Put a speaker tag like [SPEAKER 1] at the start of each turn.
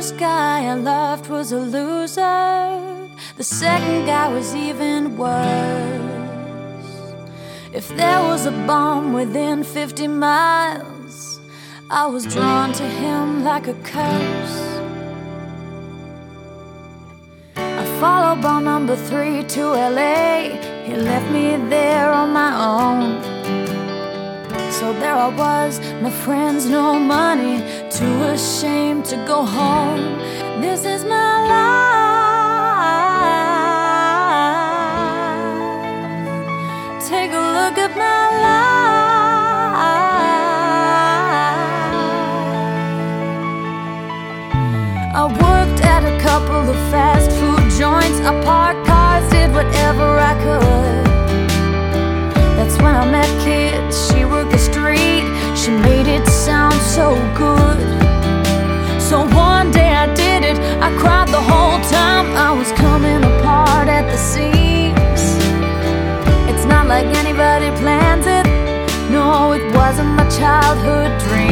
[SPEAKER 1] first guy I loved was a loser. The second guy was even worse. If there was a bomb within 50 miles, I was drawn to him like a curse. I followed ball number 3 to LA. He left me there on my own. So there I was, no friends, no money, too ashamed to go home. This is my life. Take a look at my life. I worked at a couple of fast food joints. I parked cars, did whatever I could. That's when I met Kit. She worked the street. She made it sound so good. So one day I did it. I cried the whole time. I was coming apart at the seams. It's not like anybody plans it. No, it wasn't my childhood dream.